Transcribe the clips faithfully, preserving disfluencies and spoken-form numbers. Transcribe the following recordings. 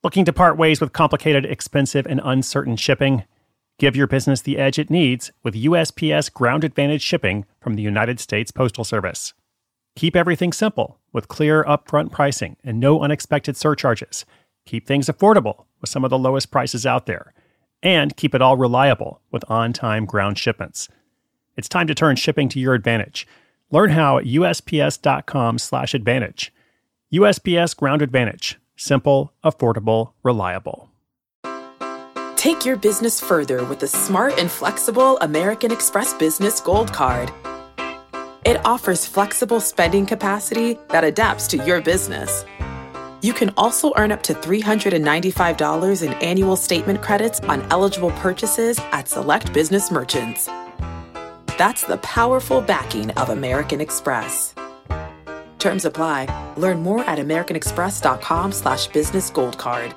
Looking to part ways with complicated, expensive, and uncertain shipping? Give your business the edge it needs with U S P S Ground Advantage shipping from the United States Postal Service. Keep everything simple with clear upfront pricing and no unexpected surcharges. Keep things affordable with some of the lowest prices out there. And keep it all reliable with on-time ground shipments. It's time to turn shipping to your advantage. Learn how at USPS.com slash advantage. U S P S Ground Advantage. Simple, affordable, reliable. Take your business further with the smart and flexible American Express Business Gold Card. It offers flexible spending capacity that adapts to your business. You can also earn up to three hundred ninety-five dollars in annual statement credits on eligible purchases at select business merchants. That's the powerful backing of American Express. Terms apply. Learn more at americanexpress.com slash business gold card.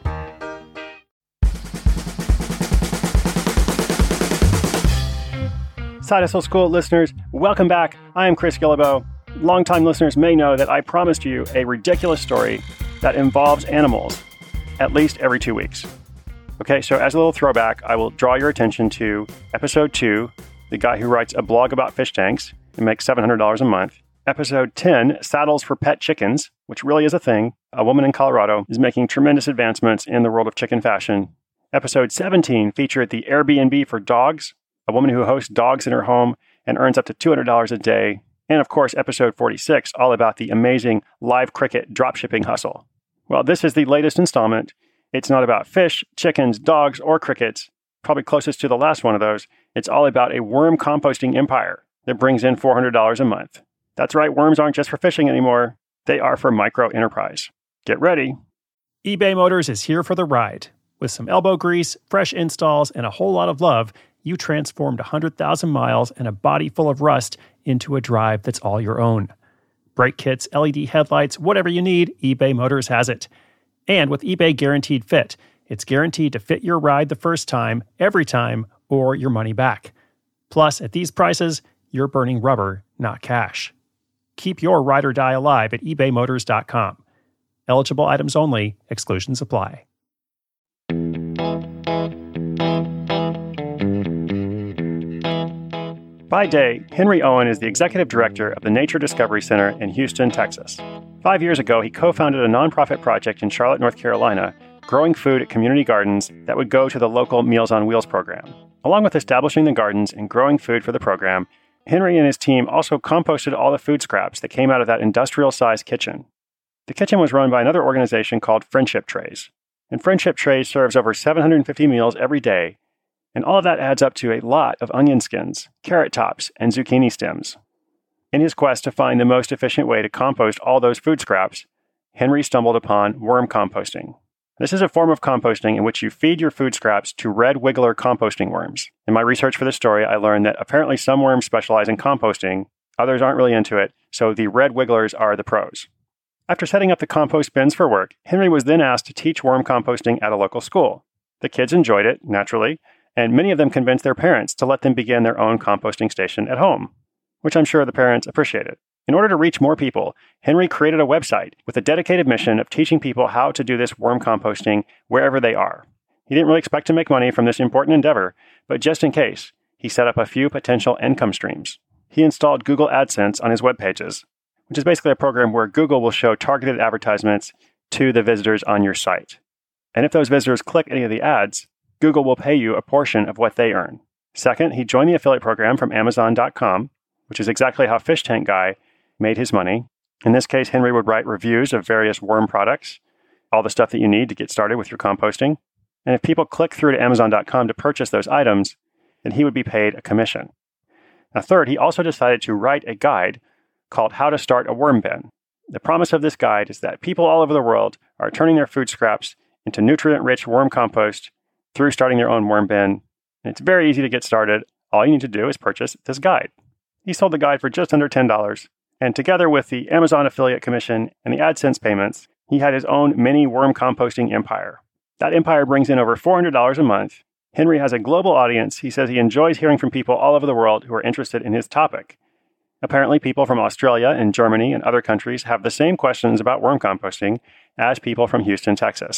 Side Hustle School listeners, welcome back. I am Chris Guillebeau. Longtime listeners may know that I promised you a ridiculous story that involves animals at least every two weeks. Okay, so as a little throwback, I will draw your attention to episode two, the guy who writes a blog about fish tanks and makes seven hundred dollars a month. Episode ten, Saddles for Pet Chickens, which really is a thing. A woman in Colorado is making tremendous advancements in the world of chicken fashion. Episode seventeen featured the Airbnb for dogs, a woman who hosts dogs in her home and earns up to two hundred dollars a day. And of course, episode forty-six, all about the amazing live cricket dropshipping hustle. Well, this is the latest installment. It's not about fish, chickens, dogs, or crickets. Probably closest to the last one of those. It's all about a worm composting empire that brings in four hundred dollars a month. That's right, worms aren't just for fishing anymore. They are for micro enterprise. Get ready. eBay Motors is here for the ride. With some elbow grease, fresh installs, and a whole lot of love, you transformed one hundred thousand miles and a body full of rust into a drive that's all your own. Brake kits, L E D headlights, whatever you need, eBay Motors has it. And with eBay Guaranteed Fit, it's guaranteed to fit your ride the first time, every time, or your money back. Plus, at these prices, you're burning rubber, not cash. Keep your ride or die alive at ebay motors dot com. Eligible items only. Exclusions apply. By day, Henry Owen is the executive director of the Nature Discovery Center in Houston, Texas. Five years ago, he co-founded a nonprofit project in Charlotte, North Carolina, growing food at community gardens that would go to the local Meals on Wheels program. Along with establishing the gardens and growing food for the program, Henry and his team also composted all the food scraps that came out of that industrial-sized kitchen. The kitchen was run by another organization called Friendship Trays. And Friendship Trays serves over seven hundred fifty meals every day, and all of that adds up to a lot of onion skins, carrot tops, and zucchini stems. In his quest to find the most efficient way to compost all those food scraps, Henry stumbled upon worm composting. This is a form of composting in which you feed your food scraps to red wiggler composting worms. In my research for this story, I learned that apparently some worms specialize in composting, others aren't really into it, so the red wigglers are the pros. After setting up the compost bins for work, Henry was then asked to teach worm composting at a local school. The kids enjoyed it, naturally, and many of them convinced their parents to let them begin their own composting station at home, which I'm sure the parents appreciated. In order to reach more people, Henry created a website with a dedicated mission of teaching people how to do this worm composting wherever they are. He didn't really expect to make money from this important endeavor, but just in case, he set up a few potential income streams. He installed Google AdSense on his web pages, which is basically a program where Google will show targeted advertisements to the visitors on your site. And if those visitors click any of the ads, Google will pay you a portion of what they earn. Second, he joined the affiliate program from Amazon dot com, which is exactly how Fish Tank Guy made his money. In this case, Henry would write reviews of various worm products, all the stuff that you need to get started with your composting. And if people click through to Amazon dot com to purchase those items, then he would be paid a commission. Now, third, he also decided to write a guide called How to Start a Worm Bin. The promise of this guide is that people all over the world are turning their food scraps into nutrient-rich worm compost through starting their own worm bin. And it's very easy to get started. All you need to do is purchase this guide. He sold the guide for just under ten dollars. And together with the Amazon affiliate commission and the AdSense payments, he had his own mini worm composting empire. That empire brings in over four hundred dollars a month. Henry has a global audience. He says he enjoys hearing from people all over the world who are interested in his topic. Apparently, people from Australia and Germany and other countries have the same questions about worm composting as people from Houston, Texas.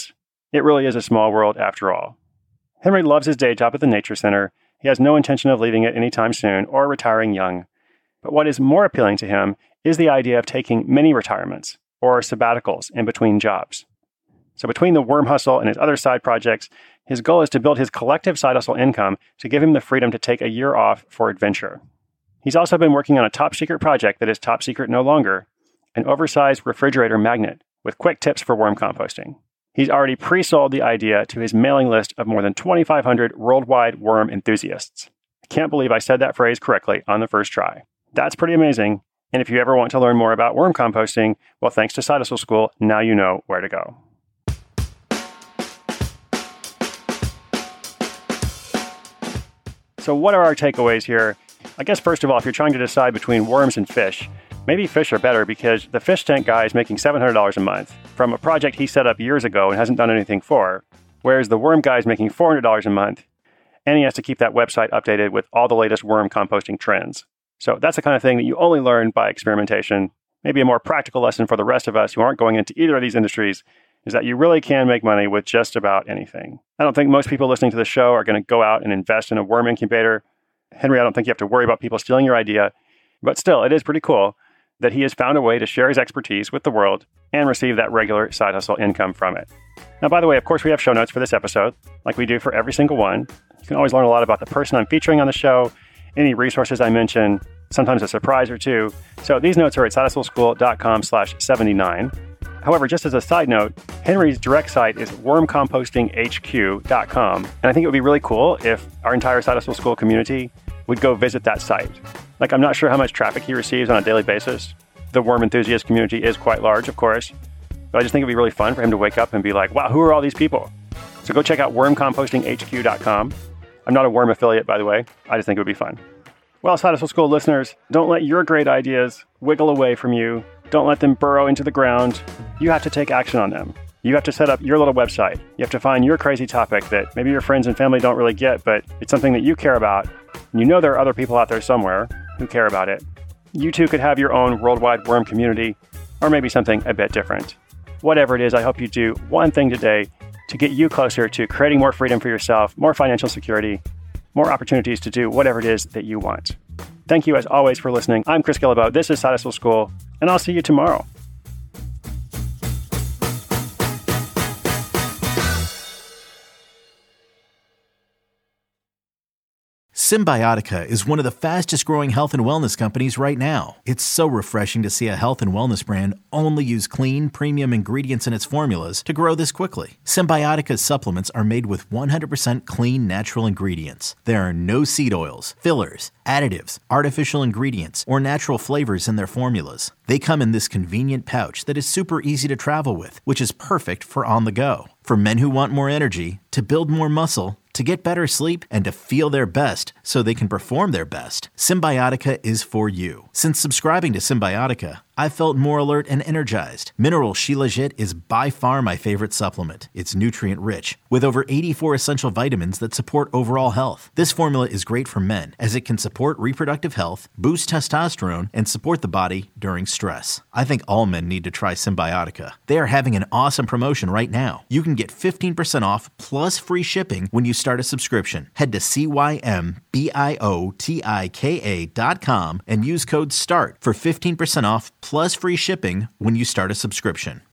It really is a small world after all. Henry loves his day job at the Nature Center. He has no intention of leaving it anytime soon or retiring young. But what is more appealing to him is the idea of taking mini retirements or sabbaticals in between jobs. So between the worm hustle and his other side projects, his goal is to build his collective side hustle income to give him the freedom to take a year off for adventure. He's also been working on a top secret project that is top secret no longer, an oversized refrigerator magnet with quick tips for worm composting. He's already pre-sold the idea to his mailing list of more than twenty-five hundred worldwide worm enthusiasts. I can't believe I said that phrase correctly on the first try. That's pretty amazing. And if you ever want to learn more about worm composting, well, thanks to Side Hustle School, now you know where to go. So what are our takeaways here? I guess first of all, if you're trying to decide between worms and fish, maybe fish are better because the fish tank guy is making seven hundred dollars a month from a project he set up years ago and hasn't done anything for, whereas the worm guy is making four hundred dollars a month, and he has to keep that website updated with all the latest worm composting trends. So that's the kind of thing that you only learn by experimentation. Maybe a more practical lesson for the rest of us who aren't going into either of these industries is that you really can make money with just about anything. I don't think most people listening to the show are going to go out and invest in a worm incubator. Henry, I don't think you have to worry about people stealing your idea, but still, it is pretty cool that he has found a way to share his expertise with the world and receive that regular side hustle income from it. Now, by the way, of course, we have show notes for this episode, like we do for every single one. You can always learn a lot about the person I'm featuring on the show, any resources I mention, sometimes a surprise or two. So these notes are at sidehustleschool.com slash 79. However, just as a side note, Henry's direct site is worm composting h q dot com. And I think it would be really cool if our entire Side Hustle School community would go visit that site. Like, I'm not sure how much traffic he receives on a daily basis. The worm enthusiast community is quite large, of course. But I just think it'd be really fun for him to wake up and be like, wow, who are all these people? So go check out worm composting h q dot com. I'm not a worm affiliate, by the way. I just think it would be fun. Well, Side Hustle School listeners, don't let your great ideas wiggle away from you. Don't let them burrow into the ground. You have to take action on them. You have to set up your little website. You have to find your crazy topic that maybe your friends and family don't really get, but it's something that you care about. And you know there are other people out there somewhere who care about it. You too could have your own worldwide worm community, or maybe something a bit different. Whatever it is, I hope you do one thing today to get you closer to creating more freedom for yourself, more financial security, more opportunities to do whatever it is that you want. Thank you as always for listening. I'm Chris Guillebeau. This is Side Hustle School, and I'll see you tomorrow. Symbiotica is one of the fastest growing health and wellness companies right now. It's so refreshing to see a health and wellness brand only use clean, premium ingredients in its formulas to grow this quickly. Symbiotica's supplements are made with one hundred percent clean, natural ingredients. There are no seed oils, fillers, additives, artificial ingredients, or natural flavors in their formulas. They come in this convenient pouch that is super easy to travel with, which is perfect for on the go. For men who want more energy, to build more muscle, to get better sleep, and to feel their best so they can perform their best, Symbiotica is for you. Since subscribing to Symbiotica, I've felt more alert and energized. Mineral Shilajit is by far my favorite supplement. It's nutrient-rich, with over eighty-four essential vitamins that support overall health. This formula is great for men, as it can support reproductive health, boost testosterone, and support the body during stress. I think all men need to try Symbiotica. They are having an awesome promotion right now. You can get fifteen percent off plus free shipping when you start a subscription. Head to C Y M B I O T I K A dot com and use code START for fifteen percent off plus free shipping when you start a subscription.